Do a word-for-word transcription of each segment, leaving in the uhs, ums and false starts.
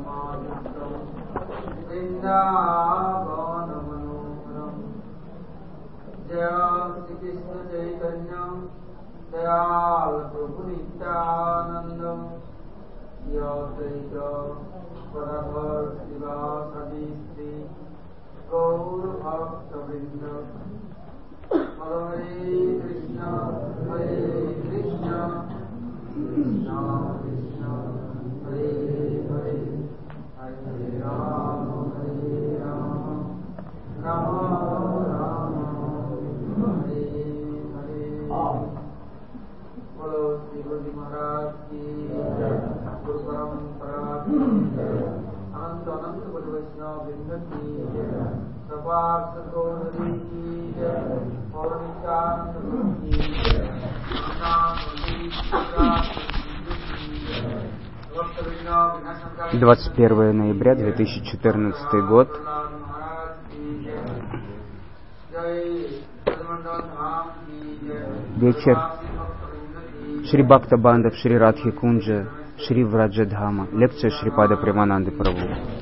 двадцать первое ноября две тысячи четырнадцатый год. Вечер. Шри Бхактабанда в Шри Радхи Кунджа, Шри Враджадхама. Лекция Шрипада Премананды Прабху.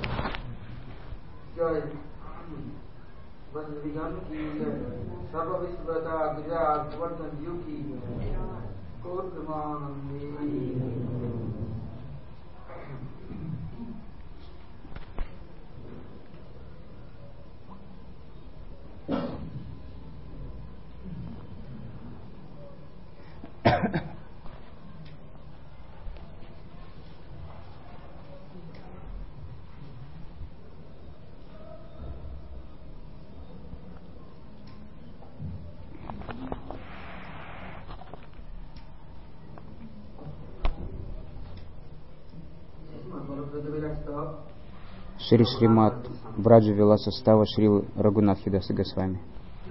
Шри Шримат Браджа Виласа Става Шрилы Рагунатхи Даса Госвами.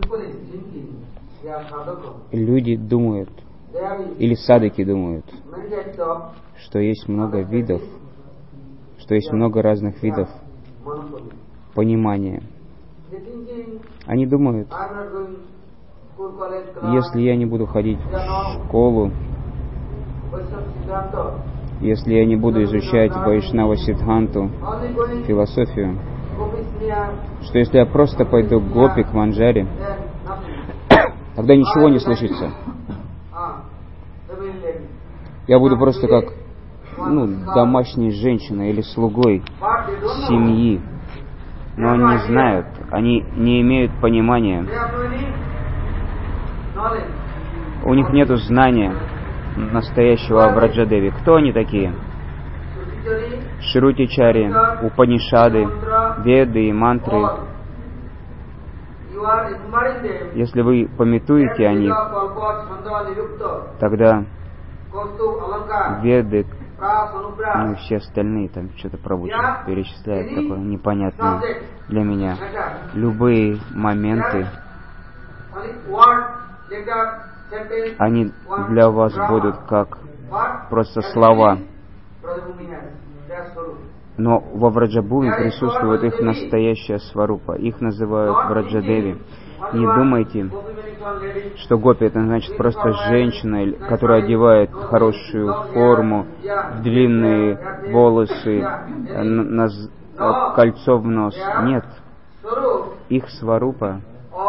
Люди думают, или садыки думают, что есть много видов, что есть много разных видов понимания. Они думают, если я не буду ходить в школу, если я не буду изучать Вайшнава Сиддханту, философию, что если я просто пойду к гопи, к манджаре, тогда ничего не случится. Я буду просто как ну, домашней женщиной или слугой семьи. Но они не знают, они не имеют понимания. У них нет знания настоящего о Враджадеве. Кто они такие? Шрутичари, Упанишады, Веды и мантры. Если вы памятуете о них, тогда Веды, ну и все остальные там что-то Прабху перечисляют, такое непонятное для меня. Любые моменты, они для вас будут как просто слова. Но во Враджабхуми присутствует их настоящая сварупа. Их называют Враджадеви. Не думайте, что гопи это значит просто женщина, которая одевает хорошую форму, длинные волосы, на, на, кольцо в нос. Нет. Их сварупа,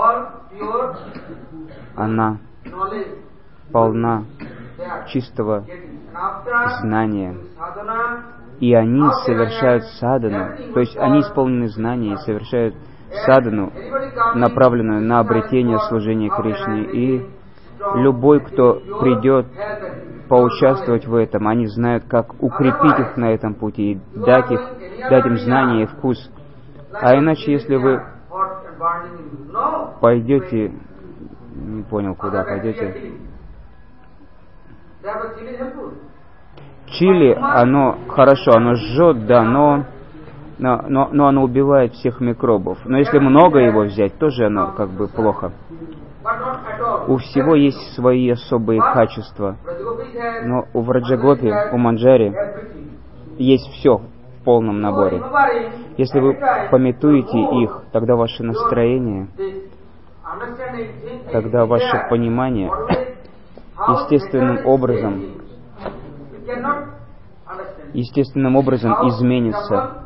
она полна чистого знания. И они совершают садхану, то есть они исполнены знания и совершают садхану, направленную на обретение служения Кришне. И любой, кто придет поучаствовать в этом, они знают, как укрепить их на этом пути, и дать, их, дать им знания и вкус. А иначе, если вы пойдете, не понял, куда пойдете, чили, оно хорошо, оно жжет, да, но, но, но, но оно убивает всех микробов. Но если много его взять, тоже оно как бы плохо. У всего есть свои особые качества. Но у Враджагопи, у манджари есть все в полном наборе. Если вы памятуете их, тогда ваше настроение, тогда ваше понимание естественным образом естественным образом изменится.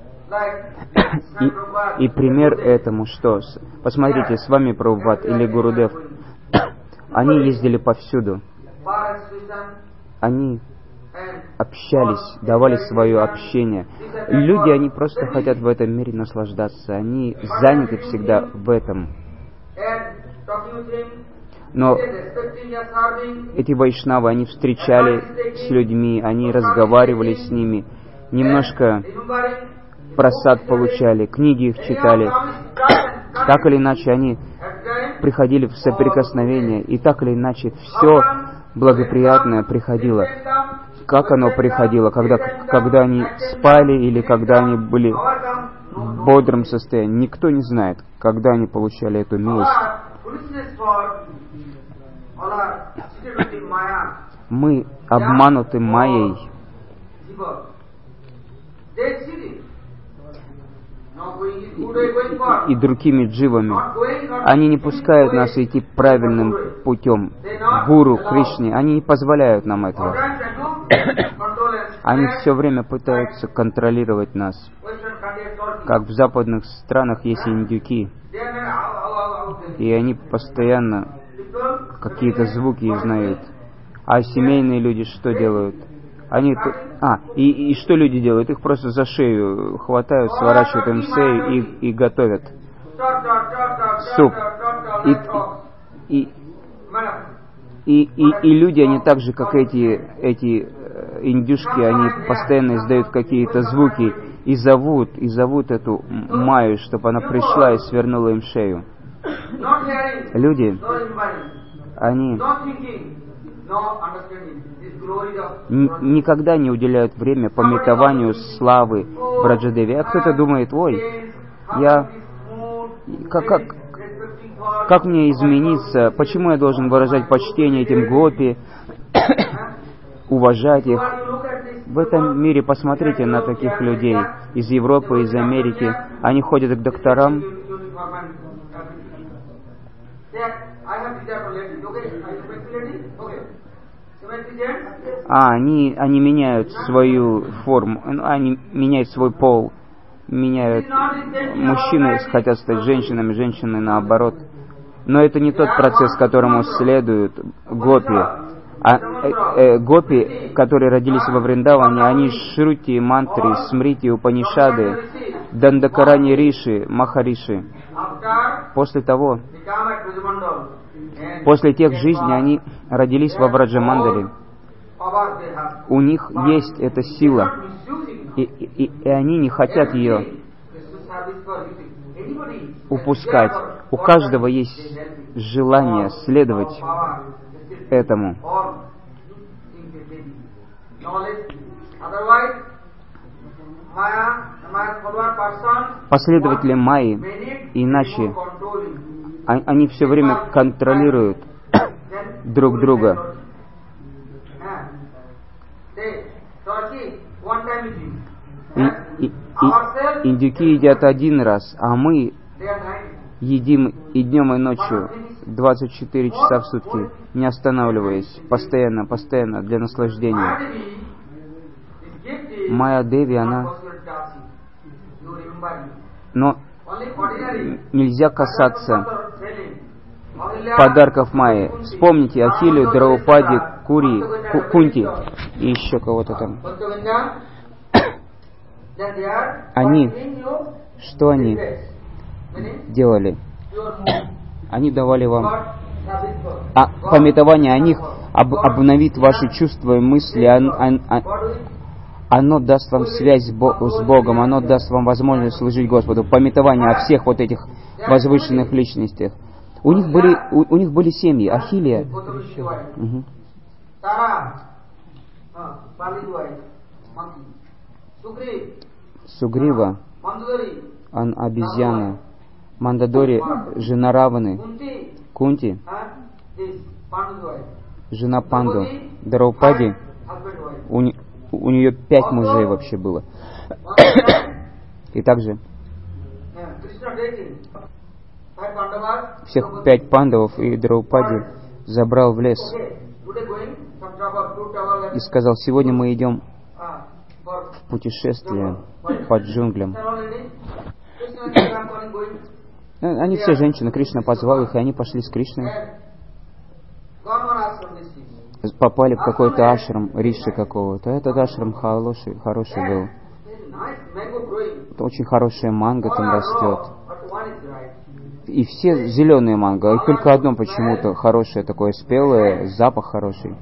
И, и пример этому что? Посмотрите, с вами Прабхупад или Гурудев, они ездили повсюду. Они общались, давали свое общение. Люди, они просто хотят в этом мире наслаждаться. Они заняты всегда в этом. Но эти вайшнавы, они встречали с людьми, они разговаривали с ними, немножко просад получали, книги их читали. Так или иначе, они приходили в соприкосновение, и так или иначе все благоприятное приходило. Как оно приходило, когда, когда они спали или когда они были в бодром состоянии, никто не знает, когда они получали эту милость. Мы обмануты майей. И, и другими дживами. Они не пускают нас идти правильным путем. Гуру, Кришне, они не позволяют нам этого. Они все время пытаются контролировать нас. Как в западных странах есть индюки. И они постоянно какие-то звуки издают. А семейные люди что делают? Они... А, и, и что люди делают? Их просто за шею хватают, сворачивают им шею и, и готовят суп. И, и, и, и, и люди, они так же, как эти, эти индюшки, они постоянно издают какие-то звуки и зовут, и зовут эту Майю, чтобы она пришла и свернула им шею. Люди, они никогда не уделяют время памятованию славы Браджадеви. А кто-то думает, ой, я... Как, как, как мне измениться? Почему я должен выражать почтение этим гопи, уважать их? В этом мире посмотрите на таких людей из Европы, из Америки. Они ходят к докторам. А, они, они меняют свою форму, они меняют свой пол, меняют... Мужчины хотят стать женщинами, женщины наоборот. Но это не тот процесс, которому следуют гопи. А э, э, гопи, которые родились во Вриндаване, они шрути, мантры, смрити, упанишады, дандакарани риши, махариши. После того, после тех жизней, они родились во Враджамандале. У них есть эта сила, и, и, и они не хотят ее упускать. У каждого есть желание следовать этому. Последователи Майи, иначе они все время контролируют друг друга. И, и, и индюки едят один раз, а мы едим и днем, и ночью, двадцать четыре часа в сутки, не останавливаясь, постоянно, постоянно, для наслаждения. Майя Деви, она... Но нельзя касаться подарков Майи. Вспомните Ахилю, Драупади, Кури, Ку, Кунти и еще кого-то там. Они, что они делали? Они давали вам а, памятование о них, об, обновит ваши чувства и мысли, он, он, он, оно даст вам связь с Богом, оно даст вам возможность служить Господу. Памятование о всех вот этих возвышенных личностях. У них были, у, у них были семьи. Ахилия. Угу. Сугрива, он обезьяна. Мандадори, жена Раваны. Кунти, жена Панду. Драупади, у, у нее пять мужей вообще было. И также всех пять пандавов и Драупади забрал в лес и сказал: сегодня мы идем в путешествие по джунглям. Они все женщины, Кришна позвал их, и они пошли с Кришной. Попали в какой-то ашрам, риши какого-то. Этот ашрам хороший, хороший был. Это очень хорошая манго там растет. И все зеленые манго, и только одно почему-то хорошее такое, спелое, запах хороший.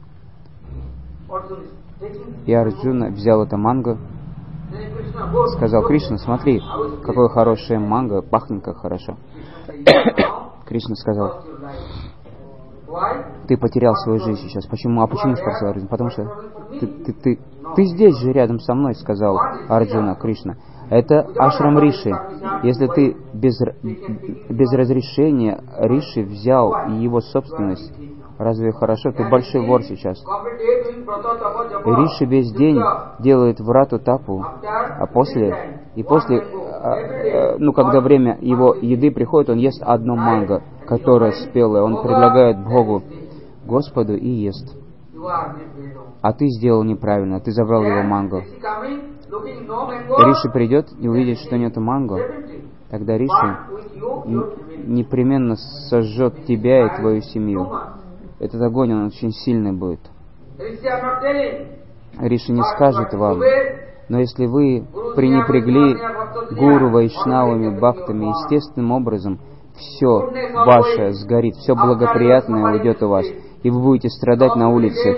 И Арджуна взял это манго, сказал: Кришна, смотри, какое хорошее манго, пахнет как хорошо. Кришна сказал: ты потерял свою жизнь сейчас. Почему? А почему, спросил Арджуна? Потому что ты, ты, ты, ты здесь же рядом со мной, сказал Арджуна Кришна. Это ашрам Риши. Если ты без, без разрешения Риши взял его собственность, разве хорошо? Ты большой вор сейчас. Риши весь день делает врату тапу, а после, и после, ну, когда время его еды приходит, он ест одно манго, которое спелое, он предлагает Богу, Господу, и ест. А ты сделал неправильно, ты забрал его манго. Риши придет и увидит, что нету манго, тогда Риши непременно сожжет тебя и твою семью. Этот огонь, он очень сильный будет. Риши не скажет вам, но если вы пренебрегли гуру, вайшнавами, бхактами, естественным образом, все ваше сгорит, все благоприятное уйдет у вас, и вы будете страдать на улице.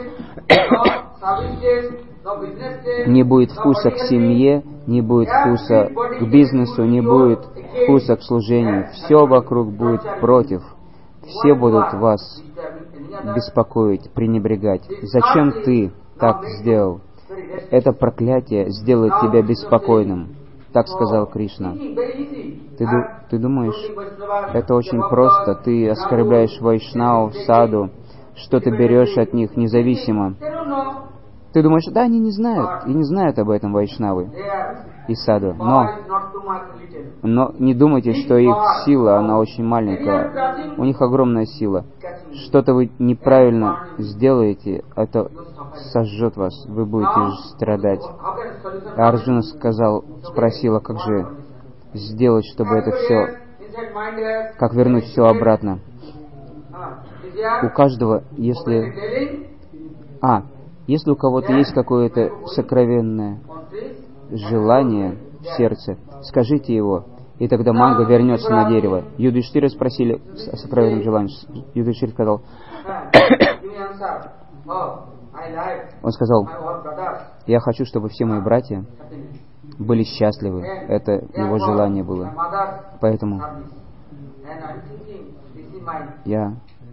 Не будет вкуса к семье, не будет вкуса к бизнесу, не будет вкуса к служению. Все вокруг будет против. Все будут вас беспокоить, пренебрегать. Зачем ты так сделал? Это проклятие сделает тебя беспокойным. Так сказал Кришна. Ты, ты думаешь, это очень просто. Ты оскорбляешь вайшнав, саду, что ты берешь от них независимо. Ты думаешь, да, они не знают, и не знают об этом вайшнавы и саду. Но, но не думайте, что их сила, она очень маленькая. У них огромная сила. Что-то вы неправильно сделаете, это сожжет вас, вы будете страдать. А Арджуна сказал, спросила, как же сделать, чтобы это все, как вернуть все обратно. У каждого, если... А, если у кого-то есть какое-то сокровенное желание в сердце, скажите его, и тогда манго вернется на дерево. Юдхиштира спросили о сокровенном желании. Юдхиштир сказал, он сказал, я хочу, чтобы все мои братья были счастливы. Это его желание было. Поэтому я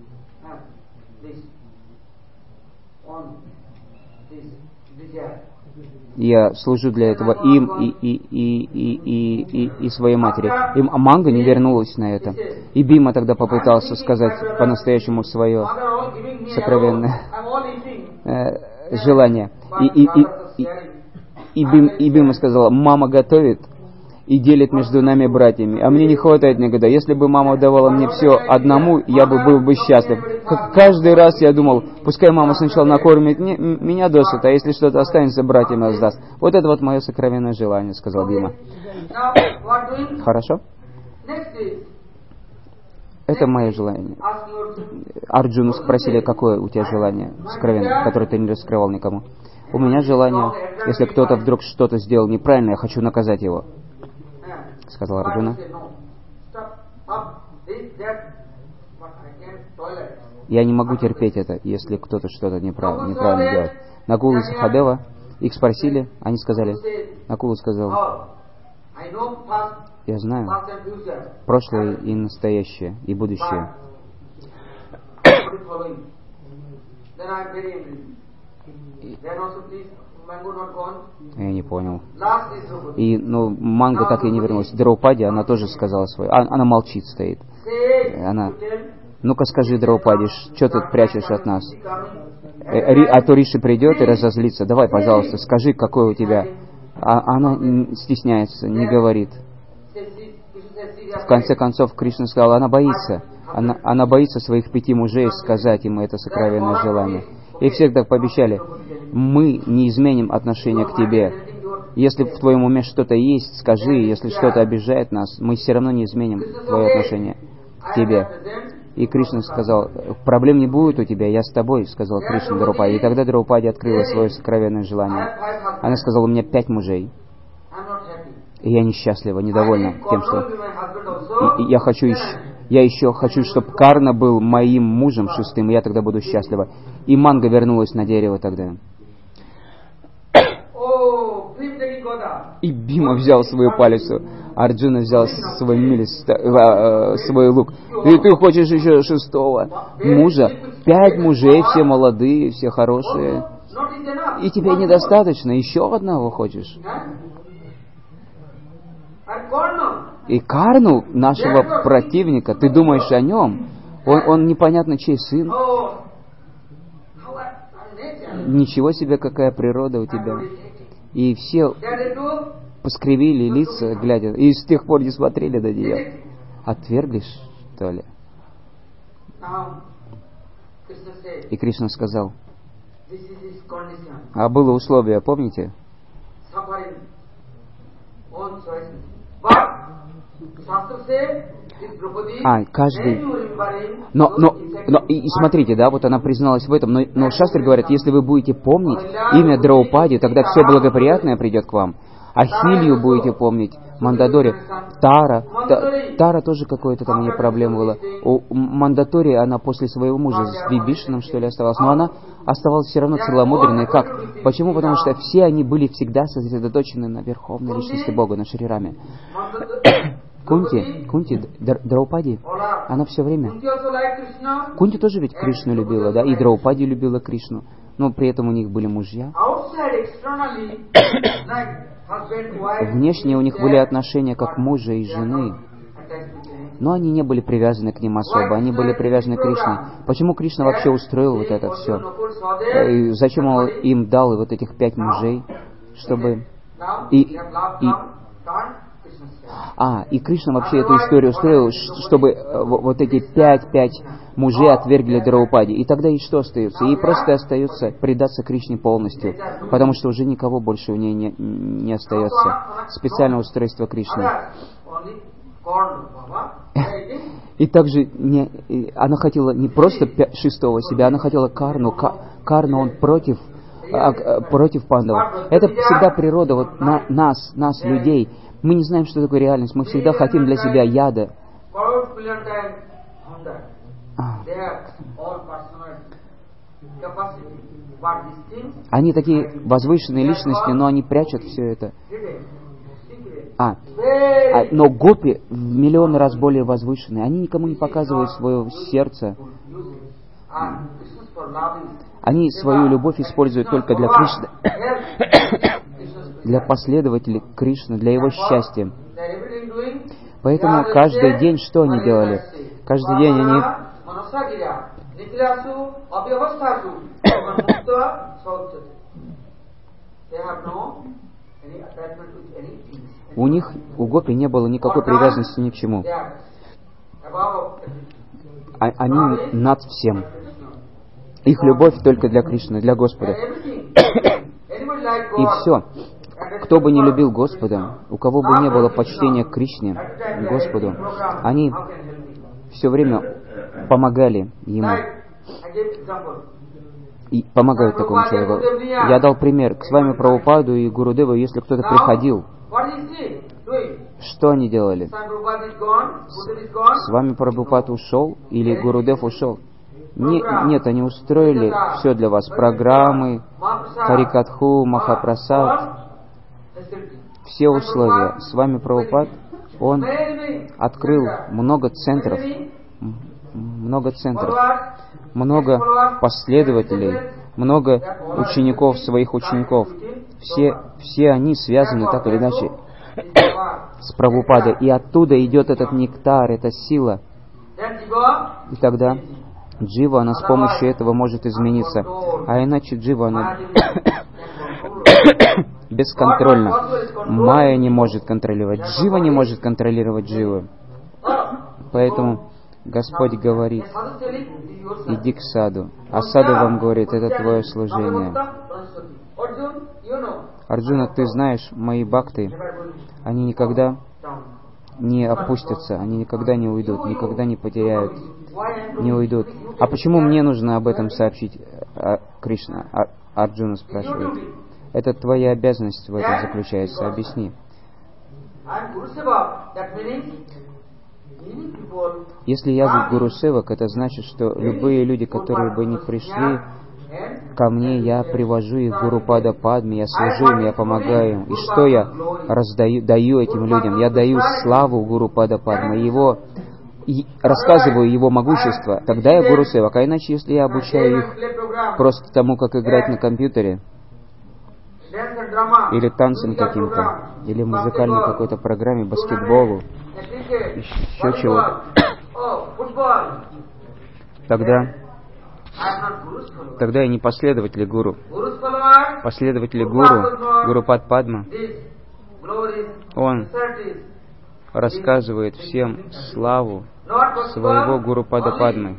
Я служу для этого им и, и, и, и, и, и, и своей матери. И Манга не вернулась на это. И Бима тогда попытался сказать по-настоящему свое сокровенное э, желание. И, и, и, и, и, Бим, и Бима сказала, мама готовит и делит между нами братьями. А мне не хватает никогда. Если бы мама давала мне все одному, я бы был бы счастлив. Как каждый раз я думал, пускай мама сначала накормит не, меня досыта, а если что-то останется, братьям раздаст. Вот это вот мое сокровенное желание, сказал Бима. Хорошо? Это мое желание. Арджуну спросили, какое у тебя желание сокровенное, которое ты не раскрывал никому. У меня желание, если кто-то вдруг что-то сделал неправильно, я хочу наказать его. Сказал Арджуна. Я не могу терпеть это, если кто-то что-то неправильно, неправильно делает. Накулу и Сахадева, их спросили, они сказали, Накулу сказал, я знаю прошлое и настоящее, и будущее. Я не понял. И, ну, Манга так и не вернулась. Драупади, она тоже сказала свое. А, она молчит, стоит. Она... Ну-ка скажи, Драупади, что ты прячешь от нас? А то Риши придет и разозлится. Давай, пожалуйста, скажи, какой у тебя... А она стесняется, не говорит. В конце концов, Кришна сказал, она боится. Она, она боится своих пяти мужей сказать ему это сокровенное желание. И все так пообещали, мы не изменим отношение к тебе. Если в твоем уме что-то есть, скажи, если что-то обижает нас, мы все равно не изменим твое отношение к тебе. И Кришна сказал, проблем не будет у тебя, я с тобой, сказал Кришна Драупади. И тогда Драупади открыла свое сокровенное желание. Она сказала, у меня пять мужей, и я несчастлива, недовольна тем, что... И, и я хочу еще... Я еще хочу, чтобы Карна был моим мужем шестым, и я тогда буду счастлива. И Манга вернулась на дерево тогда. И Бима взял свою палицу, Арджуна взял свой милис, э, свой лук. И ты хочешь еще шестого мужа? Пять мужей, все молодые, все хорошие. И тебе недостаточно, еще одного хочешь? И Карну, нашего противника, ты думаешь о нем? Он, он непонятно чей сын. Ничего себе, какая природа у тебя. И все поскривили лица, глядя, и с тех пор не смотрели на нее. Отвергли, что ли? И Кришна сказал, а было условие, помните? А, каждый... Но, но, но и, и смотрите, да, вот она призналась в этом, но, но шастры говорят, если вы будете помнить имя Драупади, тогда все благоприятное придет к вам. Ахилью будете помнить, Мандадори, Тара. Та, Тара тоже какое-то там у нее проблема была. У Мандадори она после своего мужа с Вибишином, что ли, оставалась. Но она оставалась все равно целомудренной. Как? Почему? Потому что все они были всегда сосредоточены на Верховной Личности Бога, на Шри-Раме. Кунти, Кунти, Драупади, она все время... Кунти тоже ведь Кришну любила, да, и Драупади любила Кришну, но при этом у них были мужья. Внешне у них были отношения как мужа и жены, но они не были привязаны к ним особо, они были привязаны к Кришне. Почему Кришна вообще устроил вот это все? И зачем он им дал вот этих пять мужей, чтобы... И... и... А, и Кришна вообще эту историю устроил, чтобы вот эти пять-пять мужей отвергли Драупади. И тогда ей что остается? Ей просто остается предаться Кришне полностью, потому что уже никого больше у нее не, не остается. Специальное устройство Кришны. И также не, она хотела не просто шестого себя, она хотела Карну. Карну он против, против пандавов. Это всегда природа вот на, нас, нас, людей. Мы не знаем, что такое реальность. Мы всегда хотим для себя яда. А. Они такие возвышенные личности, но они прячут все это. А. а но гопи в миллион раз более возвышенные. Они никому не показывают своего сердца. Они свою любовь используют только для Кришны. Для последователей Кришны, для его счастья. Поэтому каждый день что они делали? Каждый день они... У них, у гопи не было никакой привязанности ни к чему. А, они над всем. Их любовь только для Кришны, для Господа. И все. Кто бы не любил Господа, у кого бы не было почтения к Кришне, Господу, они все время помогали Ему. И помогают такому человеку. Я дал пример. С вами Прабхупаду и Гурудеву, если кто-то приходил, что они делали? С вами Прабхупад ушел или Гурудев ушел? Не, нет, они устроили все для вас. Программы, Харикатху, Махапрасад. Все условия. С вами Прабхупад, он открыл много центров. Много центров. Много последователей. Много учеников, своих учеников. Все, все они связаны так или иначе с Прабхупадой. И оттуда идет этот нектар, эта сила. И тогда Джива, она с помощью этого может измениться. А иначе Джива, она бесконтрольна. Майя не может контролировать. Джива не может контролировать Дживу. Поэтому Господь говорит, иди к саду. А саду вам говорит, это твое служение. Арджуна, ты знаешь, мои бхакты, они никогда не опустятся, они никогда не уйдут, никогда не потеряют, не уйдут. А почему мне нужно об этом сообщить, а, Кришна? А, Арджуна спрашивает. Это твоя обязанность в этом заключается, объясни. Если я Гуру Севак, это значит, что любые люди, которые бы не пришли ко мне, я привожу их в Гурупада Падме, я служу им, я помогаю им. И что я раздаю, даю этим людям? Я даю славу Гурупада Падме, его, и рассказываю его могущество. Тогда я Гуру Севак. А иначе, если я обучаю их просто тому, как играть на компьютере, или танцам каким-то, или музыкальной какой-то программе, баскетболу, еще чего-то, тогда, тогда я не последователь гуру. Последователь гуру, Гурупад Падма, он рассказывает всем славу своего Гурупада Падмы.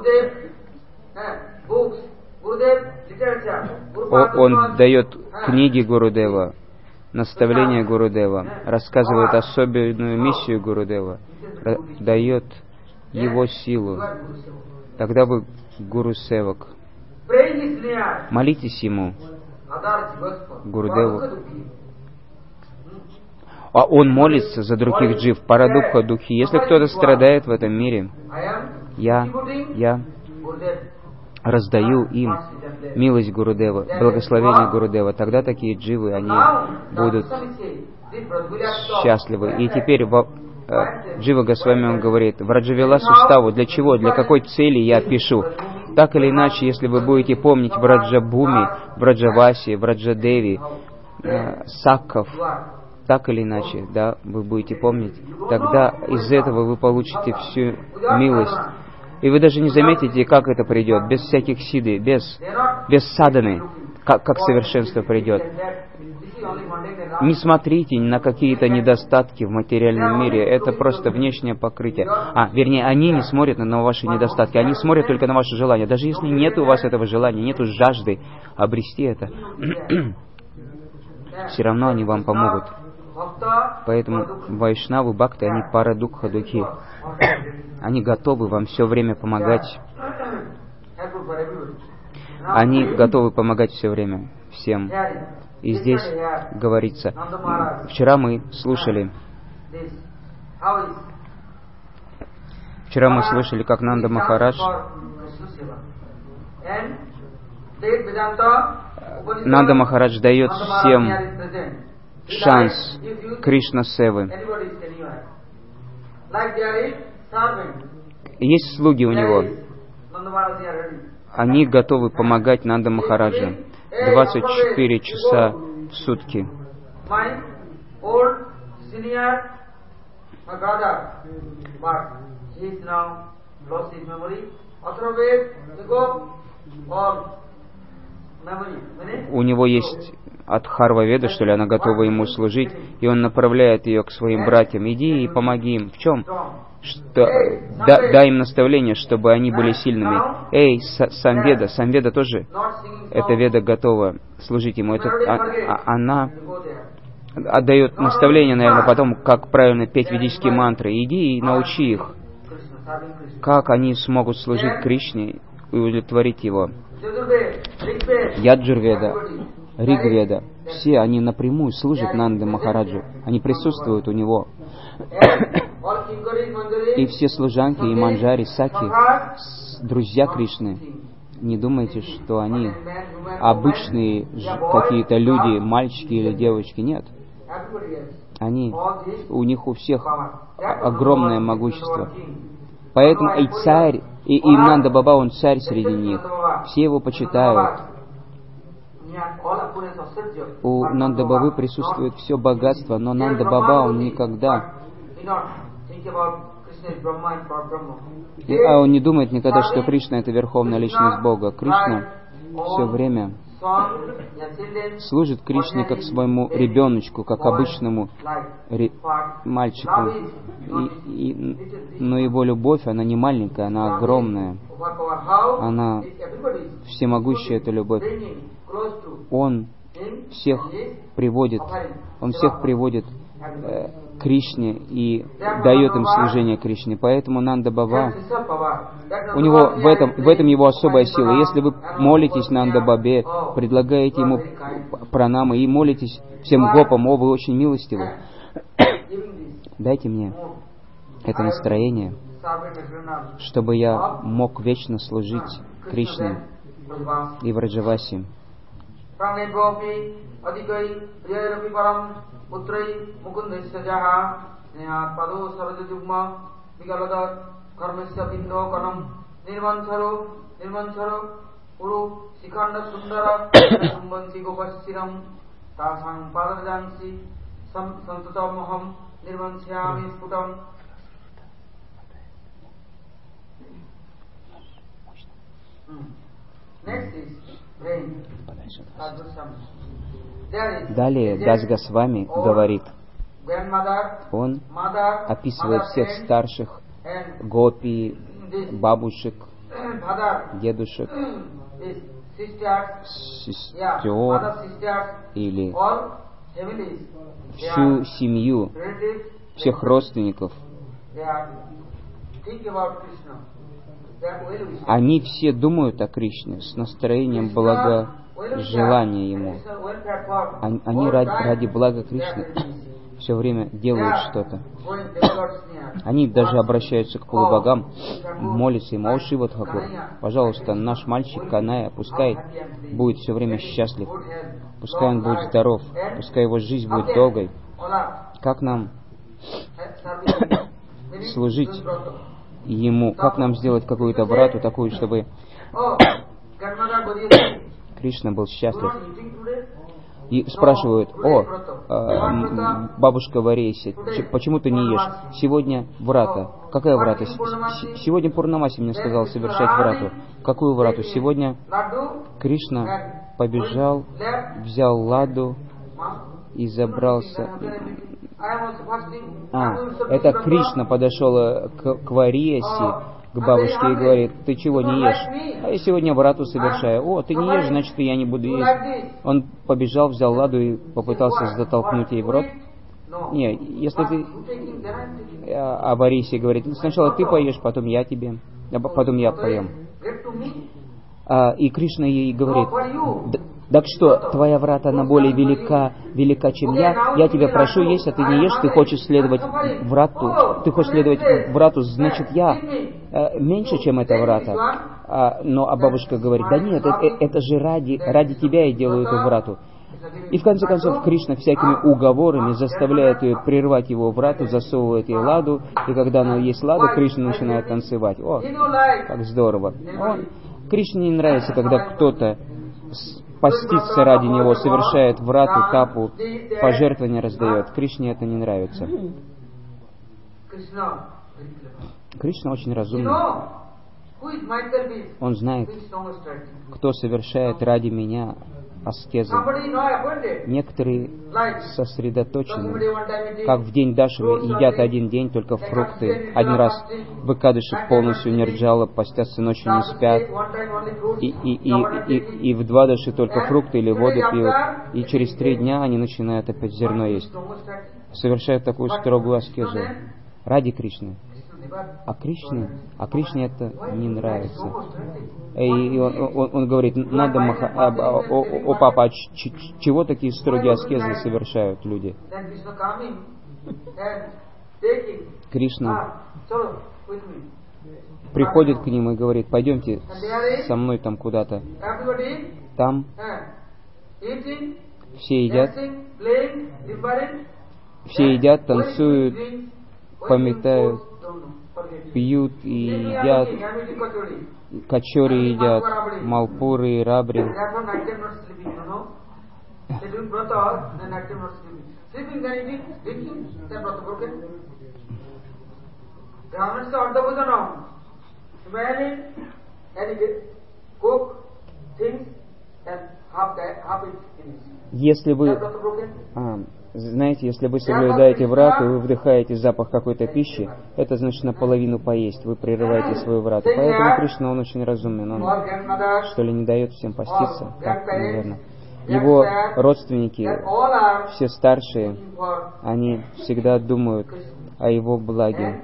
Он дает книги Гурудева, наставления Гурудева, рассказывает особенную миссию Гурудева, дает его силу. Тогда вы Гуру Севак. Молитесь ему, Гурудеву. А он молится за других джив, парадукха духи. Если кто-то страдает в этом мире, я, я раздаю им милость Гурудева, благословение Гурудева. Тогда такие дживы, они будут счастливы. И теперь э, Джива Госвами, он говорит, в Раджавиласу Ставу, для чего, для какой цели я пишу? Так или иначе, если вы будете помнить в Раджабуми, в Раджавасе, в Раджадеви, э, Сакков, так или иначе, да, вы будете помнить, тогда из этого вы получите всю милость. И вы даже не заметите, как это придет, без всяких сиды, без, без саданы, как, как совершенство придет. Не смотрите на какие-то недостатки в материальном мире, это просто внешнее покрытие. А, вернее, они не смотрят на ваши недостатки, они смотрят только на ваши желания. Даже если нет у вас этого желания, нет жажды обрести это, все равно они вам помогут. Поэтому вайшнавы, бхакты, они парадукха духи. Они готовы вам все время помогать. Они готовы помогать все время всем. И здесь говорится, вчера мы слушали, вчера мы слышали, как Нанда Махарадж, Нанда Махарадж дает всем шанс Кришна Севы. Есть слуги у него. Они готовы помогать Нанда Махараджа двадцать четыре часа в сутки. У него есть Адхарва Веда, что ли, она готова ему служить, и он направляет ее к своим братьям. Иди и помоги им. В чем? Что, да, дай им наставление, чтобы они были сильными. Эй, Самведа, Самведа тоже, эта Веда готова служить ему. Это, а, а, она отдает наставление, наверное, потом, как правильно петь ведические мантры. Иди и научи их, как они смогут служить Кришне и удовлетворить его. Яджурведа, Ригведа, все они напрямую служат Нанде Махараджу. Они присутствуют у него. И все служанки, и манджари, саки, друзья Кришны. Не думайте, что они обычные какие-то люди, мальчики или девочки. Нет. Они, у них у всех огромное могущество. Поэтому и царь, и, и Нанда Баба, он царь среди них. Все его почитают. У Нанда Бабы присутствует все богатство, но Нанда Баба, он никогда... И, а он не думает никогда, что Кришна — это верховная личность Бога. Кришна все время служит Кришне как своему ребеночку, как обычному ре... мальчику. И, и, но его любовь, она не маленькая, она огромная. Она всемогущая, эта любовь. Он всех приводит, он всех приводит э, к Кришне и дает им служение Кришне. Поэтому Нанда Баба, у него в этом, в этом его особая сила. Если вы молитесь Нанда Бабе, предлагаете ему пранамы и молитесь всем гопам, о, вы очень милостивы, дайте мне это настроение, чтобы я мог вечно служить Кришне и Враджаваси. Далее Дас Госвами говорит, он описывает всех старших гопи, бабушек, дедушек, сестер или всю семью, всех родственников. Они все думают о Кришне с настроением благожелания Ему. Они ради, ради блага Кришны все время делают что-то. Они даже обращаются к полубогам, молятся ему: «О, Шива Тхакур, пожалуйста, наш мальчик Каная, пускай будет все время счастлив, пускай он будет здоров, пускай его жизнь будет долгой». Как нам служить ему, как нам сделать какую-то врату такую, чтобы Кришна был счастлив? И спрашивают: «О, э, бабушка Варейси, почему ты не ешь? Сегодня врата». Какая врата? Сегодня Пурнамаси мне сказал совершать врату. Какую врату? Сегодня Кришна побежал, взял ладу и забрался. А, это Кришна подошел к, к Варейси, к бабушке, и говорит: «Ты чего не ешь?» «А я сегодня врату совершаю». «О, ты не ешь, значит, и я не буду есть». Он побежал, взял ладу и попытался затолкнуть ей в рот. Не, если ты... А Варейси говорит: «Сначала ты поешь, потом я тебе, а потом я поем». А, и Кришна ей говорит: «Так что, твоя врата, она более велика, велика, чем я? Я тебя прошу есть, а ты не ешь, ты хочешь следовать врату, ты хочешь следовать врату, значит, я э, меньше, чем эта врата». А, но а бабушка говорит: «Да нет, это, это же ради, ради тебя я делаю эту врату». И в конце концов Кришна всякими уговорами заставляет ее прервать его врату, засовывает ей ладу, и когда она ест ладу, Кришна начинает танцевать. О, как здорово! О, Кришне не нравится, когда кто-то постится ради него, совершает врату, тапу, пожертвования раздает. Кришне это не нравится. Кришна очень разумный. Он знает, кто совершает ради меня аскезы. Некоторые сосредоточены, как в день Дашами, едят один день только фрукты. Один раз в Экадаши полностью нирджала, постятся ночью, не спят. И, и, и, и, и в Двадаши только фрукты или воду пьют. И через три дня они начинают опять зерно есть. Совершают такую строгую аскезу ради Кришны. А Кришне, а Кришне это не нравится. И он, он, он говорит: «Надо маха... а, а, о, о, папа, а ч, ч, чего такие строгие аскезы совершают люди?» Кришна приходит к ним и говорит: «Пойдемте со мной там куда-то». Там все едят, все едят, танцуют, пометают, пьют и едят, качори едят, малпуры и рабри. Если вы, а, знаете, если вы соблюдаете врату, вы вдыхаете запах какой-то пищи, это значит наполовину поесть, вы прерываете свою врату. Поэтому Кришна, он очень разумен, он что ли не дает всем поститься? Так, наверное. Его родственники, все старшие, они всегда думают о его благе.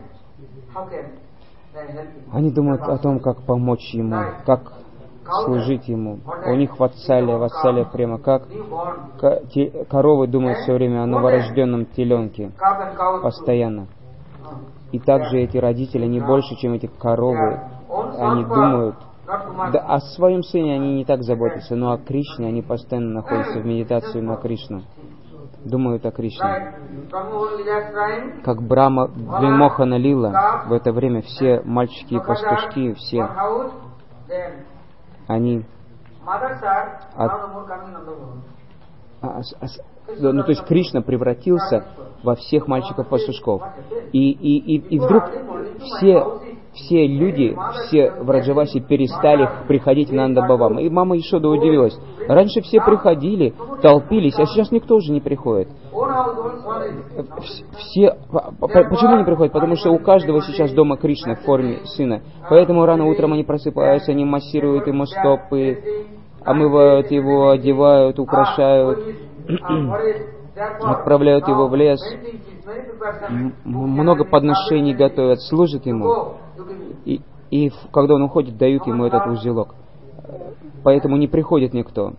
Они думают о том, как помочь ему, как служить ему. У них ватсалия, ватсалия према, как коровы думают все время о новорожденном теленке, постоянно. И также эти родители не больше, чем эти коровы, они думают, да, о своем сыне они не так заботятся, но о Кришне они постоянно находятся в медитации на Кришну, думают о Кришне. Как Брахма Вимохана Лила, в это время все мальчики и пастушки, все, они от, а, а, ну, то есть Кришна превратился во всех мальчиков-пастушков. И, и, и, и вдруг все, все люди, все в Раджавасе перестали приходить в Нанда-Бавам. И мама Ишода удивилась. Раньше все приходили, толпились, а сейчас никто уже не приходит. Все, почему не приходят? Потому что у каждого сейчас дома Кришна в форме сына. Поэтому рано утром они просыпаются, они массируют ему стопы, омывают его, одевают, украшают, отправляют его в лес, много подношений готовят, служат ему. И, и когда он уходит, дают ему этот узелок. Поэтому не приходит никто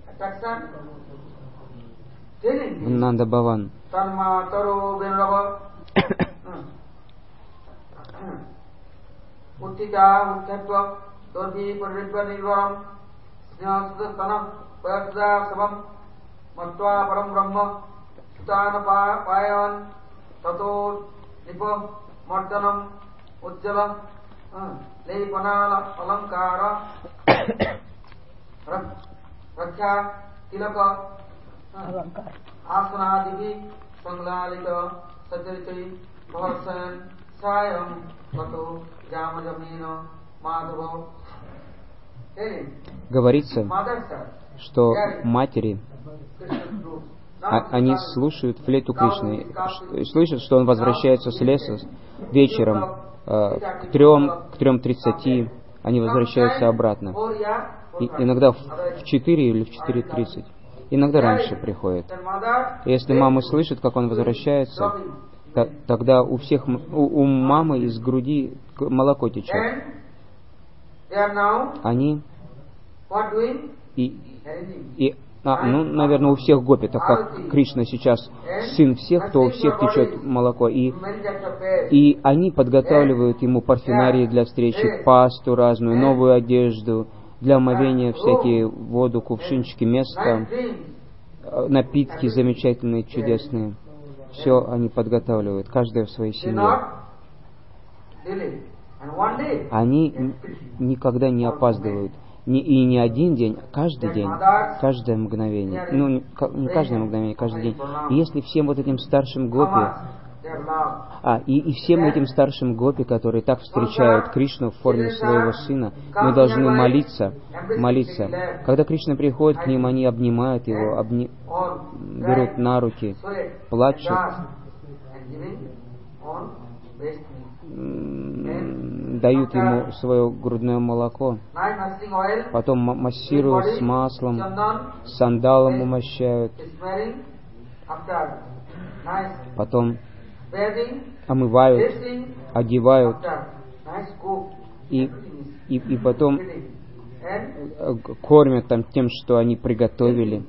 в Нанда-Баван. Говорится, что матери, а, они слушают флейту Кришны, слышат, что он возвращается с леса вечером э, к трем, к трем тридцати, они возвращаются обратно. И иногда в четыре или в четыре тридцать. Иногда раньше приходят. И если мама слышит, как он возвращается, то, тогда у всех, у, у мамы из груди молоко течет. Они и, и а, ну, наверное, у всех гопи, так как Кришна сейчас сын всех, то у всех течет молоко. И, и они подготавливают ему парфюмерии для встречи, пасту разную, новую одежду, для омовения всякие воду, кувшинчики, место, напитки замечательные, чудесные. Все они подготавливают, каждая в своей семье. Они никогда не опаздывают. Не, и не один день, каждый день, каждое мгновение. Ну, не, не каждое мгновение, каждый день. И если всем вот этим старшим гопи, а, и, и всем этим старшим гопи, которые так встречают Кришну в форме своего сына, мы должны молиться, молиться. Когда Кришна приходит к ним, они обнимают его, обни... берут на руки, плачут, дают ему свое грудное молоко, потом массируют с маслом, сандалом умощают, потом омывают, одевают, и, и, и потом кормят там тем, что они приготовили.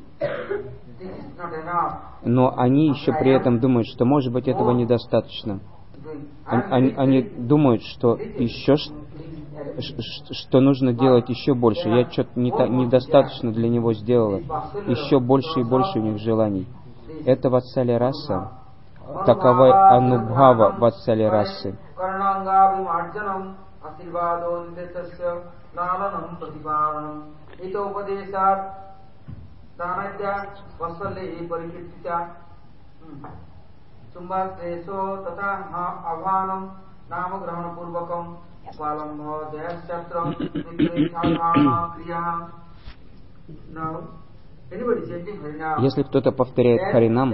Но они еще при этом думают, что, может быть, этого недостаточно. Они, они думают, что еще что нужно делать еще больше. Я что-то не та, недостаточно для него сделала. Еще больше и больше у них желаний. Это ватсалия раса. Такова анубхава ватсалия расы. Если кто-то повторяет Харинам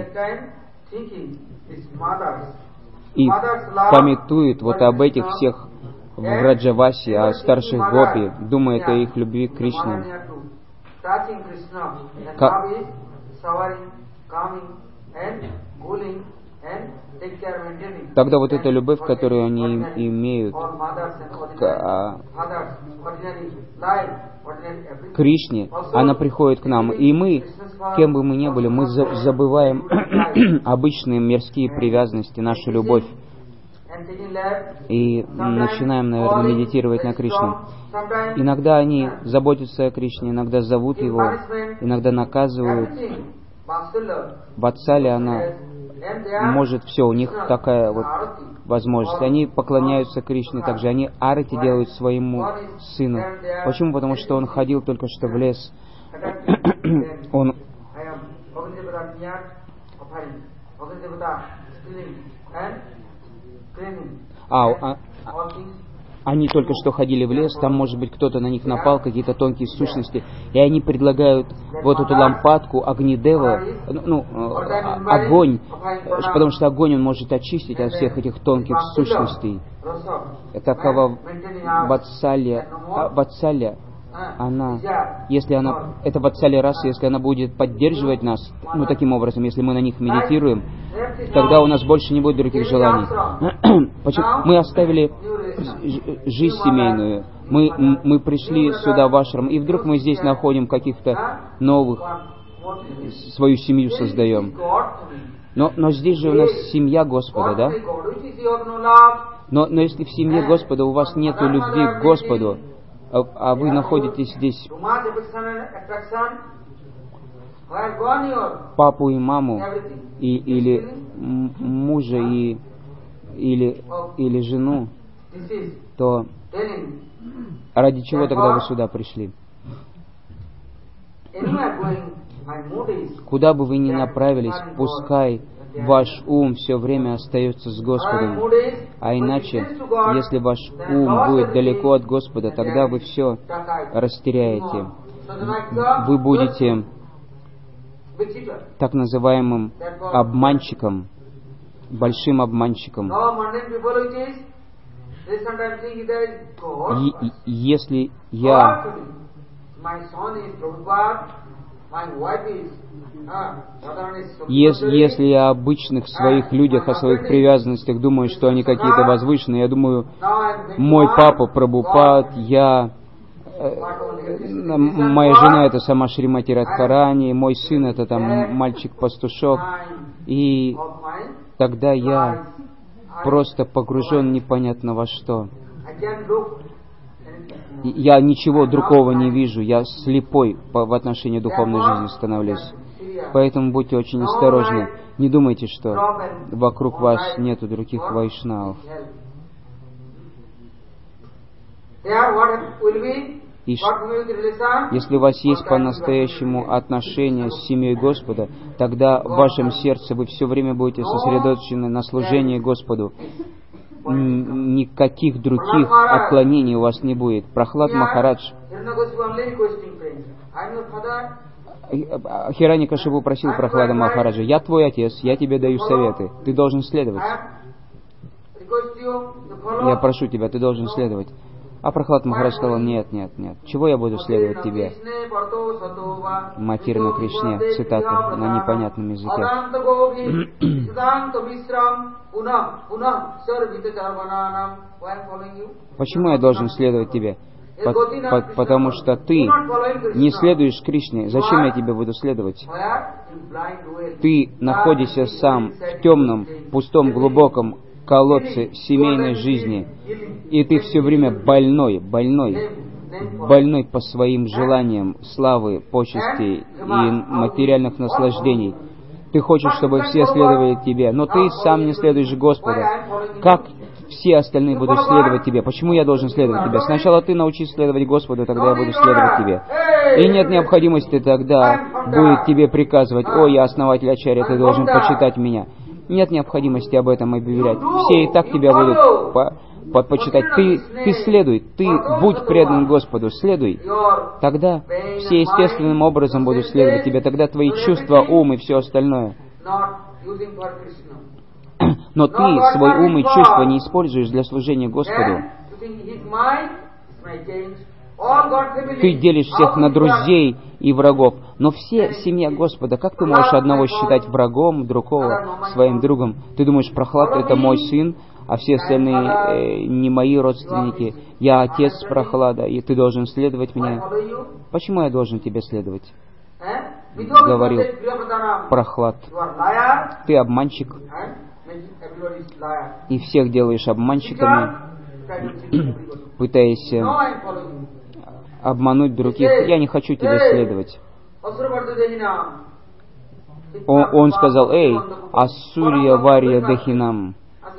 и памятует вот об этих всех в Раджавасе, о старших гопи, думает о их любви к Кришне, Тогда вот эта любовь, которую они имеют к Кришне, она приходит к нам. И мы, кем бы мы ни были, мы забываем обычные мирские привязанности, нашу любовь. И начинаем, наверное, медитировать на Кришну. Иногда они заботятся о Кришне, иногда зовут Его, иногда наказывают. Ватсалия, она может все, у них такая вот возможность. Они поклоняются Кришне также, они арати делают своему сыну. Почему? Потому что он ходил только что в лес. Он... А, а, они только что ходили в лес, там, может быть, кто-то на них напал, какие-то тонкие сущности, и они предлагают вот эту лампадку Агнидева, ну, огонь, потому что огонь он может очистить от всех этих тонких сущностей. Такова Ватсалия, Ватсалия, она, если она, это Ватсалия раса, если она будет поддерживать нас, ну, таким образом, если мы на них медитируем, тогда у нас больше не будет других желаний. Мы оставили жизнь семейную, мы, мы пришли сюда в ашрам, и вдруг мы здесь находим каких-то новых, свою семью создаем. Но, но здесь же у нас семья Господа, да? Но, но если в семье Господа у вас нет любви к Господу, а, а вы находитесь здесь папу и маму, и, или мужа и, или, или жену, то ради чего тогда вы сюда пришли? Куда бы вы ни направились, пускай ваш ум все время остается с Господом. А иначе, если ваш ум будет далеко от Господа, тогда вы все растеряете. Вы будете так называемым обманщиком, большим обманщиком. И, если я Если, если я о обычных своих людях, о своих привязанностях думаю, что они какие-то возвышенные, я думаю, мой папа Прабхупад, я, э, моя жена это сама Шримати Радхарани, мой сын это там мальчик-пастушок, и тогда я просто погружен непонятно во что. Я ничего другого не вижу, я слепой в отношении духовной жизни становлюсь. Поэтому будьте очень осторожны. Не думайте, что вокруг вас нету других вайшнавов. И если у вас есть по-настоящему отношение с семьей Господа, тогда в вашем сердце вы все время будете сосредоточены на служении Господу. Никаких других отклонений у вас не будет. Прохлад Махарадж, Хираньякашипу просил Прохлада Махараджа: «Я твой отец, я тебе даю советы, ты должен следовать. Я прошу тебя, ты должен следовать». А Прохлад Махарадж сказал: «Нет, нет, нет, чего я буду следовать тебе?» Матир на Кришне, цитата на непонятном языке. Почему я должен следовать тебе? По, по, потому что ты не следуешь Кришне. Зачем я тебе буду следовать? Ты находишься сам в темном, пустом, глубоком колодце семейной жизни, и ты все время больной, больной, больной по своим желаниям славы, почестей и материальных наслаждений. Ты хочешь, чтобы все следовали тебе, но ты сам не следуешь Господу. Как все остальные будут следовать тебе? Почему я должен следовать тебе? Сначала ты научись следовать Господу, тогда я буду следовать тебе. И нет необходимости тогда будет тебе приказывать: «О, я основатель Ачарья, ты должен почитать меня». Нет необходимости об этом объявлять. Все и так тебя будут по, по, почитать. Ты, ты следуй, ты будь предан Господу, следуй. Тогда все естественным образом будут следовать тебе. Тогда твои чувства, ум и все остальное. Но ты свой ум и чувства не используешь для служения Господу. Ты делишь всех на друзей и врагов. Но все семья Господа, как ты можешь одного считать врагом, другого своим другом? Ты думаешь, Прохлад — это мой сын, а все остальные э, не мои родственники. Я отец Прохлада, и ты должен следовать мне. Почему я должен тебе следовать? Говорил Прохлад. Ты обманщик, и всех делаешь обманщиками, пытаясь обмануть других. Я не хочу тебе следовать. Он, он сказал: эй, Асурья Варья Дахинам.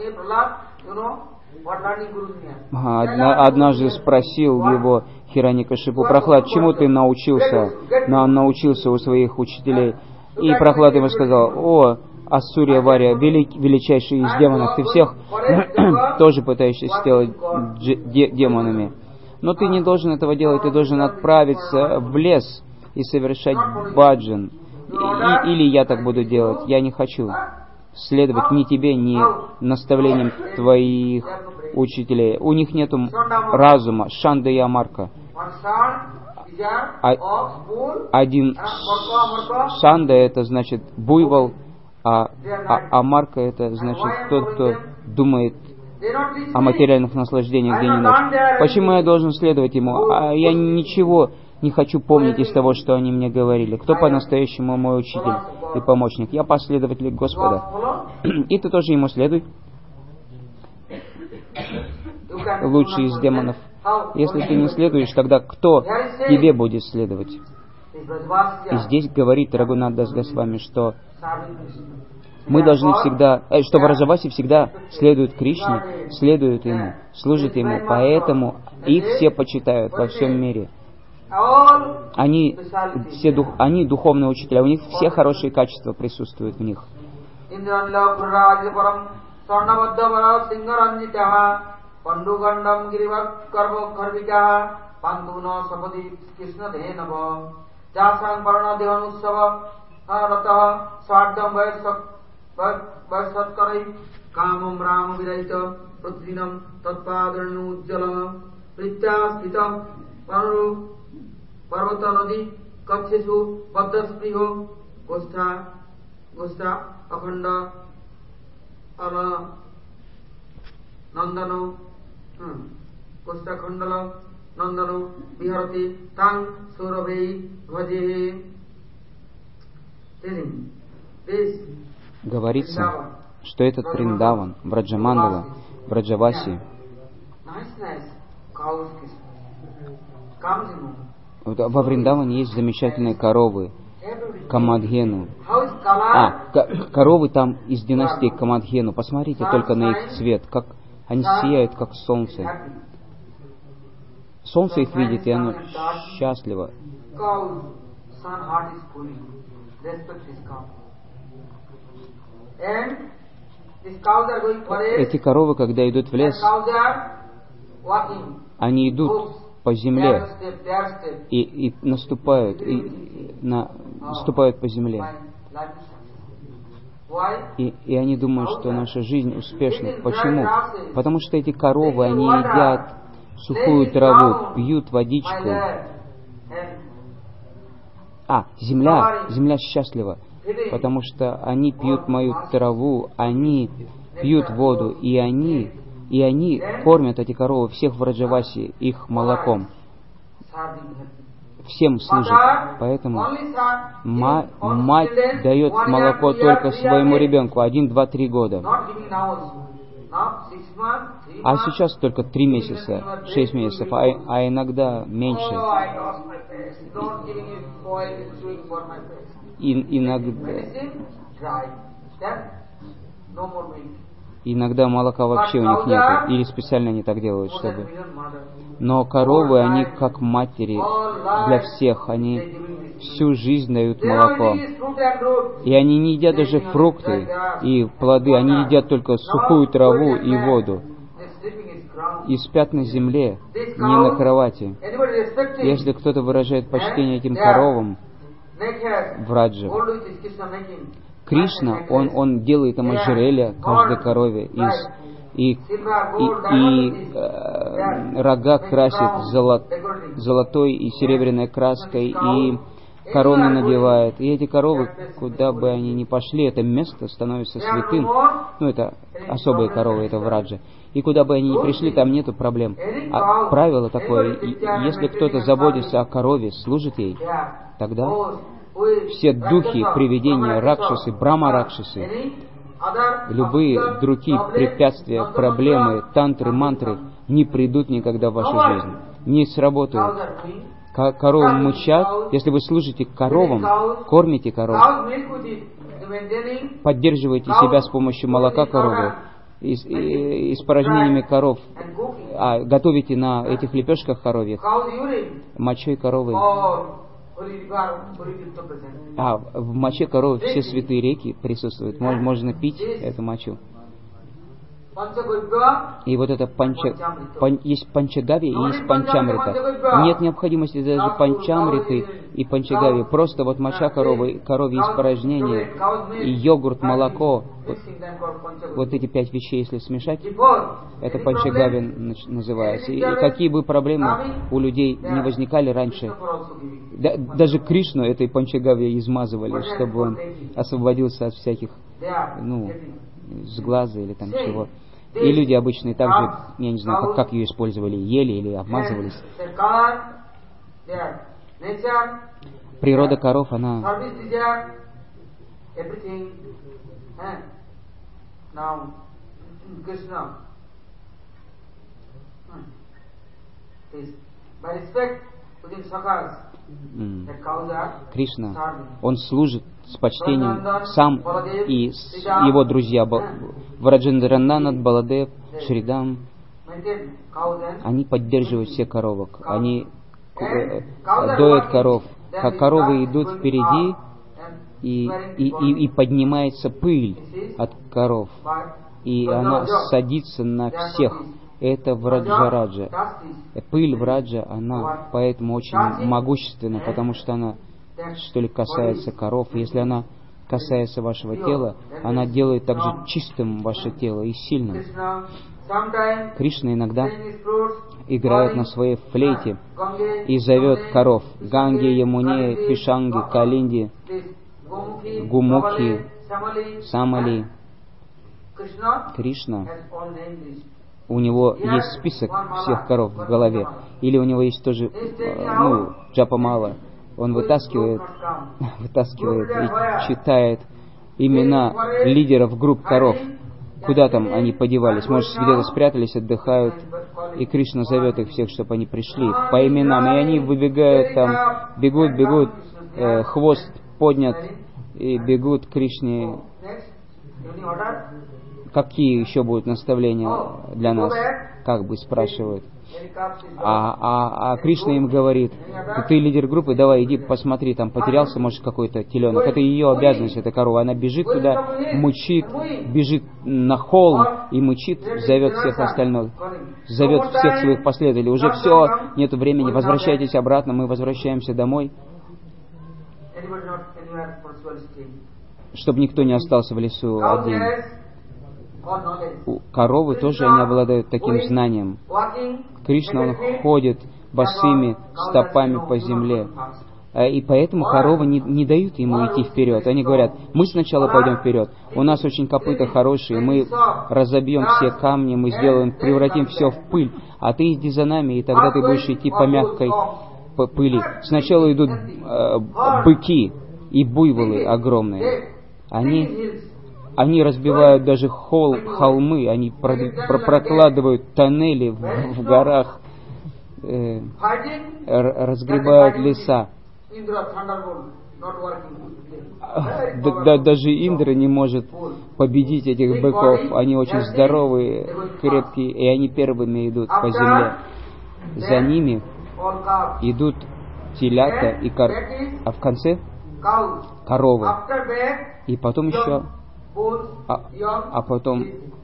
Одна, однажды спросил его Хираньякашипу: Прохлад, чему ты научился? Но он научился у своих учителей. И Прохлад ему сказал: о, Асурья Варья, велик, величайший из демонов, ты всех тоже пытаешься сделать де- демонами. Но ты не должен этого делать, ты должен отправиться в лес и совершать баджан. И, и, или я так буду делать. Я не хочу следовать ни тебе, ни наставлениям твоих учителей. У них нет разума, шанда и амарка. А, один шанда — это значит буйвол, а, а амарка — это значит тот, кто думает о материальных наслаждениях день и ночь. Почему я должен следовать ему? А я ничего не хочу помнить из того, что они мне говорили. Кто по-настоящему мой учитель и помощник? Я последователь Господа. И ты тоже ему следуй. Лучший из демонов. Если ты не следуешь, тогда кто тебе будет следовать? И здесь говорит Рагунат Дас Госвами, что мы должны всегда, э, что Враджаваси всегда следуют Кришне, следуют Ему, служат Ему, поэтому их все почитают во всем мире. Они, все дух, они духовные учителя, у них все хорошие качества присутствуют в них. Kamam Ram Viraita Pratvinam Tatpadarnu Ujjala Pritya Stita Pararu Parvata Nadi Kachesu Baddaspriho Gostha Gostha Akhanda Ala Nandano Gostha Khandala Nandano Viharati Tang Surabhei Bhajehe. This Говорится, что этот Вриндаван, Враджамандала, Враджаваси, во Вриндаване есть замечательные коровы, Камадхену. А, к- коровы там из династии Камадхену. Посмотрите только на их цвет, как они сияют, как солнце. Солнце их видит, и оно счастливо. Эти коровы, когда идут в лес, они идут по земле и, и наступают, и на, наступают по земле. И, и они думают, что наша жизнь успешна. Почему? Потому что эти коровы, они едят сухую траву, пьют водичку. А, земля, земля счастлива, потому что они пьют мою траву, они пьют воду, и они, и они кормят эти коровы, всех в Враджаваси, их молоком. Всем служат. Поэтому ма- мать дает молоко только своему ребенку, один, два, три года. А сейчас только три месяца, шесть месяцев, а, а иногда меньше. И, иногда, иногда молока вообще у них нет, или специально они так делают, чтобы... Но коровы, они как матери для всех, они всю жизнь дают молоко. И они не едят даже фрукты и плоды, они едят только сухую траву и воду. И спят на земле, не на кровати. Если кто-то выражает почтение этим коровам, Враджа, Кришна, он, он делает им ожерелье каждой корове, из, и, и, и э, рога красит золот, золотой и серебряной краской, и короны надевает. И эти коровы, куда бы они ни пошли, это место становится святым. Ну, это особые коровы, это враджа. И куда бы они ни пришли, там нету проблем. А правило такое, и если кто-то заботится о корове, служит ей, тогда все духи, привидения, ракшасы, брахма-ракшасы, любые другие препятствия, проблемы, тантры, мантры не придут никогда в вашу жизнь, не сработают. Коровы мычат, если вы служите коровам, кормите коров, поддерживаете себя с помощью молока коровы, и, и, испражнениями коров, а, готовите на этих лепешках коровьих, мочой коровы. А в моче коровы все святые реки присутствуют, можно, можно пить эту мочу. И вот это панча, пан, есть панчагави и есть панчамрита. Нет необходимости даже панчамриты и панчагави. Просто вот моча коровы, коровье испражнение, и йогурт, молоко. Вот, вот эти пять вещей, если смешать, это панчагави называется. И какие бы проблемы у людей не возникали раньше, да, даже Кришну этой панчагави измазывали, чтобы он освободился от всяких, ну, сглаза или там чего. И люди обычные также, я не знаю, как, как ее использовали, ели или обмазывались. Природа коров, она Кришна, он служит с почтением сам и с его друзья Враджендрананат, Баладев, Шридам. Они поддерживают всех коровок, они доят коров. Как коровы идут впереди, и, и, и, и поднимается пыль от коров, и она садится на всех. Это Враджараджа. Пыль Враджа, она поэтому очень могущественна, потому что она, что ли, касается коров. Если она касается вашего тела, она делает также чистым ваше тело и сильным. Кришна иногда играет на своей флейте и зовет коров Ганги, Ямуне, Пишанги, Калинди, Гумухи, Самали. Кришна, у него есть список всех коров в голове, или у него есть тоже, ну, джапамала. Он вытаскивает, вытаскивает и читает имена лидеров групп коров. Куда там они подевались? Может, где-то спрятались, отдыхают, и Кришна зовет их всех, чтобы они пришли по именам. И они выбегают там, бегут, бегут, э, хвост поднят, и бегут к Кришне. Какие еще будут наставления для нас? Как бы спрашивают. А, а, а Кришна им говорит: ты лидер группы, давай иди посмотри, там потерялся, может, какой-то теленок. Это ее обязанность, эта корова. Она бежит туда, мычит, бежит на холм и мычит, зовет всех остальных, зовет всех своих последователей. Уже все, нету времени, возвращайтесь обратно, мы возвращаемся домой, чтобы никто не остался в лесу один. Коровы тоже, они обладают таким знанием. Кришна, он ходит босыми стопами по земле. И поэтому коровы не, не дают ему идти вперед. Они говорят: мы сначала пойдем вперед. У нас очень копыта хорошие, мы разобьем все камни, мы сделаем, превратим все в пыль. А ты иди за нами, и тогда ты будешь идти по мягкой пыли. Сначала идут э, быки и буйволы огромные. Они... Они разбивают даже холл, холмы, они про, про, прокладывают тоннели в, в горах, э, разгребают леса. Да, да, даже Индра не может победить этих быков. Они очень здоровые, крепкие, и они первыми идут по земле. За ними идут телята и кор... а в конце коровы. И потом еще... А, а потом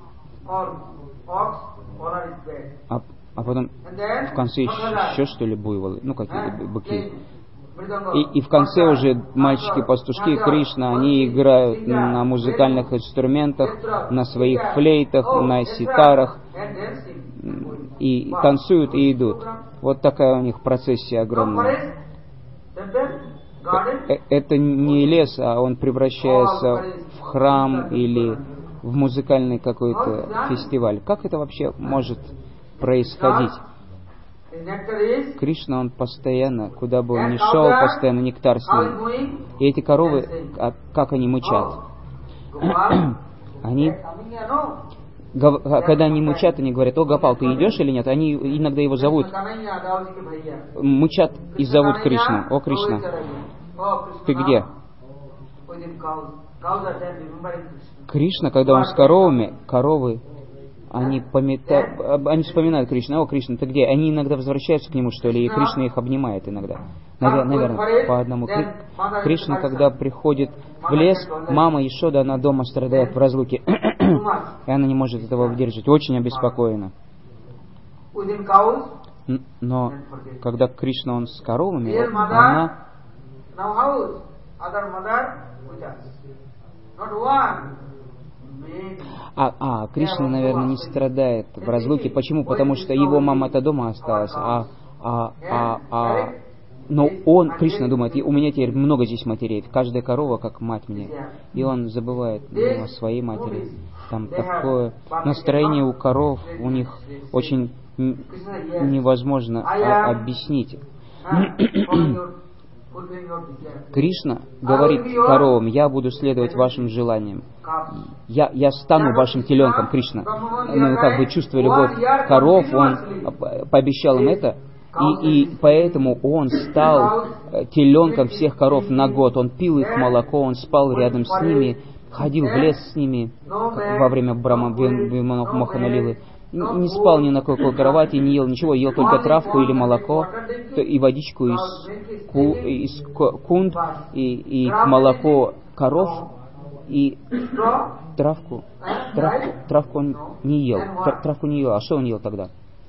а, а потом в конце еще, еще что ли буйволы, ну какие-то быки. И, и в конце уже мальчики-пастушки Кришна, они играют на музыкальных инструментах, на своих флейтах, на ситарах, и танцуют и идут. Вот такая у них процессия огромная. Э- Это не лес, а он превращается в храм или в музыкальный какой-то фестиваль. Как это вообще может происходить? Кришна, он постоянно, куда бы он ни шел, постоянно нектар с ним. И эти коровы, а как они мычат? Они, когда они мычат, они говорят: о, Гопал, ты идешь или нет? Они иногда его зовут, мычат и зовут Кришну. О, Кришна, ты где? Кришна, когда он с коровами, коровы, они, помета... они вспоминают Кришну. О, Кришна, ты где? Они иногда возвращаются к нему, что ли, и Кришна их обнимает иногда. Навер... Наверное, по одному. Кри... Кришна, когда приходит в лес, мама Ешода, она дома страдает в разлуке, и она не может этого выдержать, очень обеспокоена. Но когда Кришна, он с коровами, она... А, а, Кришна, наверное, не страдает в разлуке. Почему? Потому что его мама-то дома осталась. А, а, а, а, но он, Кришна думает: у меня теперь много здесь матерей. Каждая корова как мать мне. И он забывает ну, о своей матери. Там такое настроение у коров, у них очень невозможно объяснить. Кришна говорит коровам: я буду следовать вашим желаниям. Я, я стану вашим теленком, Кришна. Ну, как бы чувствуя любовь коров, он пообещал им это. И, и поэтому он стал теленком всех коров на год. Он пил их молоко, он спал рядом с ними, ходил в лес с ними во время Брахма Мохана Лилы. Не спал ни на какой кровати, не ел ничего, ел только травку или молоко, и водичку из, ку, из кунд, и, и молоко коров, и травку, травку, травку он не ел, травку не ел. А что он ел тогда?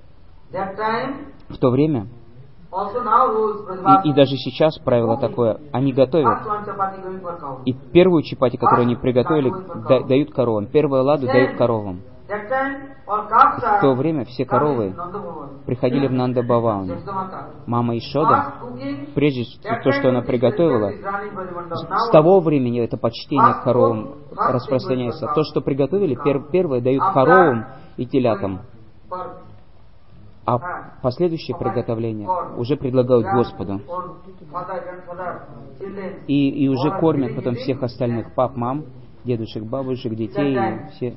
В то время, и, и даже сейчас правило такое, они готовят, и первую чапати, которую они приготовили, да, дают коровам, первую ладу дают коровам. В то время все коровы приходили в Нанда-Баван. Мама Ешода, прежде то, что она приготовила, с того времени это почтение к коровам распространяется. То, что приготовили, пер, первое дают коровам и телятам, а последующее приготовление уже предлагают Господу. И, и уже кормят потом всех остальных пап, мам, дедушек, бабушек, детей, все.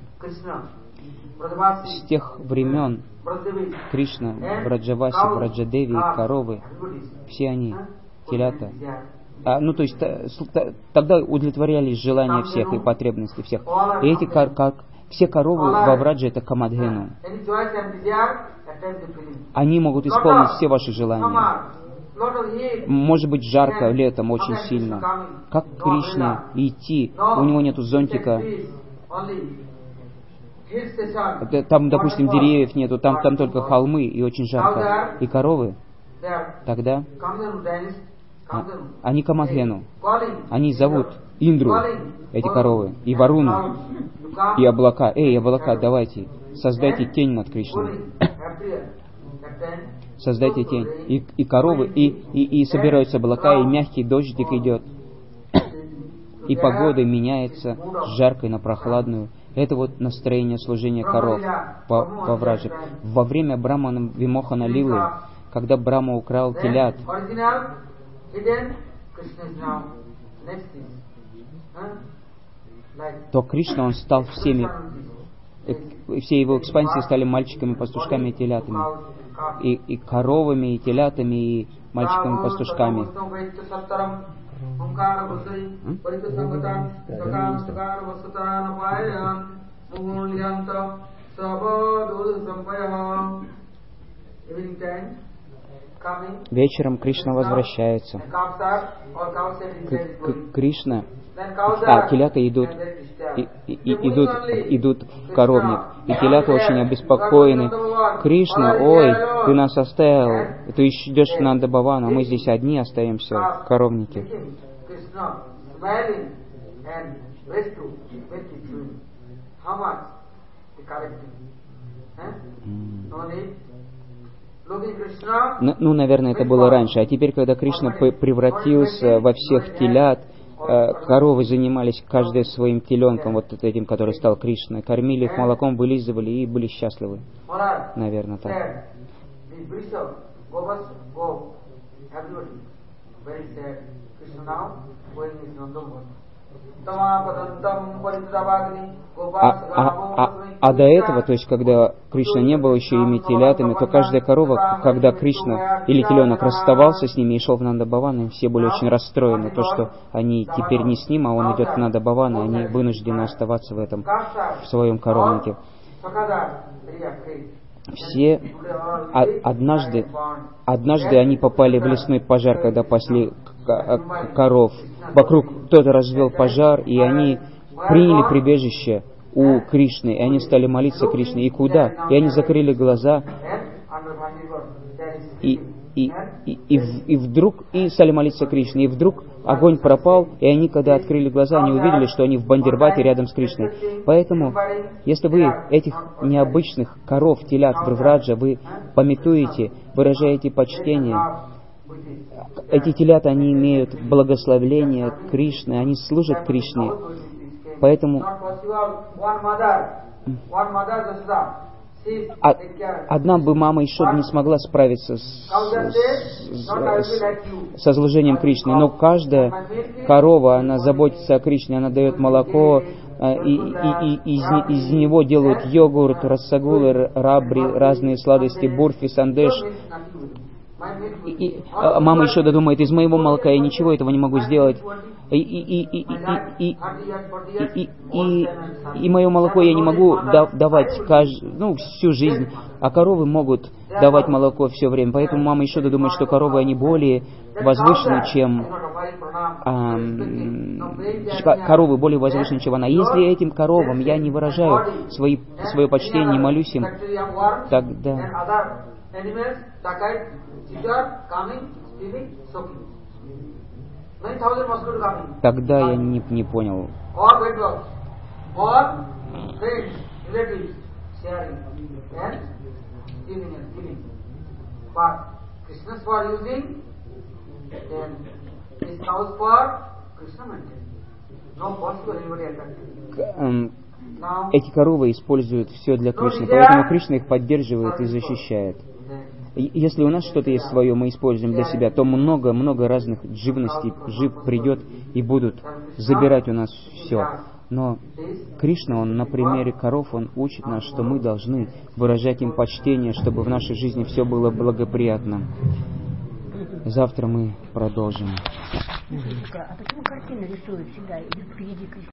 С тех времен Кришна, Браджаваси, Браджадеви, коровы, все они, телята, а, ну то есть т- тогда удовлетворялись желания всех и потребности всех. И эти кор- кор- все коровы во Врадже — это Камадхену. Они могут исполнить все ваши желания. Может быть жарко летом, очень сильно. Как Кришне идти? У него нету зонтика. Там, допустим, деревьев нету, там, там только холмы и очень жарко. И коровы тогда, они Камадхену, они зовут Индру, эти коровы, и Варуну, и облака. Эй, облака, давайте, создайте тень над Кришной. Создайте тень. И, и коровы, и, и, и собираются облака, и мягкий дождик идет. И погода меняется с жаркой на прохладную. Это вот настроение служения коров по, по Врадже. Во время Брахмана Вимохана Лилы, когда Брахма украл телят, то Кришна, он стал всеми, все его экспансии стали мальчиками, пастушками и телятами. И, и коровами, и телятами, и мальчиками, пастушками. Вечером Кришна возвращается. К- к- Кришна, а телята идут, и, и, идут, идут в коровник. И телята очень обеспокоены. Кришна, ой, ты нас оставил, ты еще идешь в Нанда-Баван, а мы здесь одни остаемся в коровнике. Ну, ну, наверное, это было раньше. А теперь, когда Кришна превратился во всех телят, коровы занимались каждая своим теленком, вот этим, который стал Кришной, кормили их молоком, вылизывали и были счастливы. Наверное, так. А, а, а, а до этого, то есть когда Кришна не был еще ими телятами, то каждая корова, когда Кришна или теленок расставался с ними и шел в Нанда-Бхаван, все были очень расстроены, то, что они теперь не с ним, а он идет в Нанда-Бхаван, и они вынуждены оставаться в этом, в своем коровнике. Все а, однажды, однажды они попали в лесной пожар, когда пасли коров. Вокруг кто-то развел пожар, и они приняли прибежище у Кришны, и они стали молиться Кришне. И куда? И они закрыли глаза, и, и, и, и, и вдруг, и стали молиться Кришне. И вдруг огонь пропал, и они, когда открыли глаза, они увидели, что они в Бандирбате рядом с Кришной. Поэтому, если вы этих необычных коров, телят, Враджа, вы памятуете, выражаете почтение, эти телята, они имеют благословление Кришны, они служат Кришне. Поэтому одна бы мама Ишода не смогла справиться с, с, с, со служением Кришны, но каждая корова, она заботится о Кришне, она дает молоко, и, и, и из, из него делают йогурт, рассагулы, рабри, разные сладости, бурфи, сандеш. И, и, а мама еще думает, из моего молока я ничего этого не могу сделать. И, и, и, и, и, и, и, и, и мое молоко я не могу давать кажд... ну, всю жизнь, а коровы могут давать молоко все время. Поэтому мама еще думает, что коровы они более возвышены, чем а, коровы более возвышены, чем она. Если этим коровам я не выражаю свои, свое почтение, не молюсь им, тогда Тогда я не, не понял. Эти коровы используют все для Кришны, поэтому Кришна их поддерживает и защищает. Если у нас что-то есть свое, мы используем для себя, то много-много разных живностей, жив придет и будут забирать у нас все. Но Кришна, он на примере коров, он учит нас, что мы должны выражать им почтение, чтобы в нашей жизни все было благоприятно. Завтра мы продолжим. А почему картины рисуют всегда впереди Кришны?